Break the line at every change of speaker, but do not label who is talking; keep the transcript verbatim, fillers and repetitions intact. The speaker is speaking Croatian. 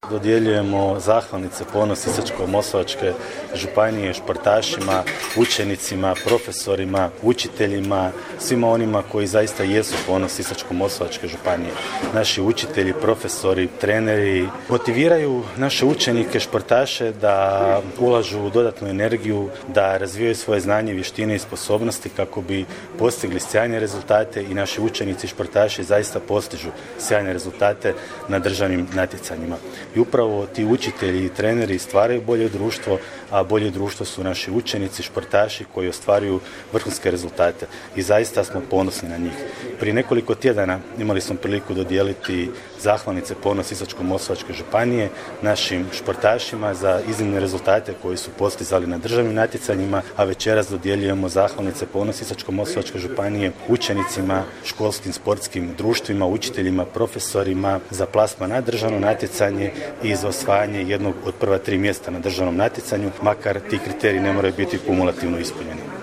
Dodjeljujemo zahvalnice Ponos Sisačko-moslavačke županije športašima, učenicima, profesorima, učiteljima, svima onima koji zaista jesu ponos Sisačko-moslavačke županije. Naši učitelji, profesori, treneri motiviraju naše učenike, športaše da ulažu dodatnu energiju, da razvijaju svoje znanje, vještine i sposobnosti kako bi postigli sjajne rezultate i naši učenici i športaši zaista postižu sjajne rezultate na državnim natjecanjima. I upravo ti učitelji i treneri stvaraju bolje društvo, a bolje društvo su naši učenici, športaši koji ostvaruju vrhunske rezultate i zaista smo ponosni na njih. Prije nekoliko tjedana imali smo priliku dodijeliti zahvalnice Ponos Sisačko-moslavačke županije našim športašima za iznimne rezultate koji su postizali na državnim natjecanjima, a večeras dodjeljujemo zahvalnice Ponos Sisačko-moslavačke županije učenicima, školskim sportskim društvima, učiteljima, profesorima za plasman na državno natjecanje i za osvajanje jednog od prva tri mjesta na državnom natjecanju, makar ti kriteriji ne moraju biti kumulativno ispunjeni.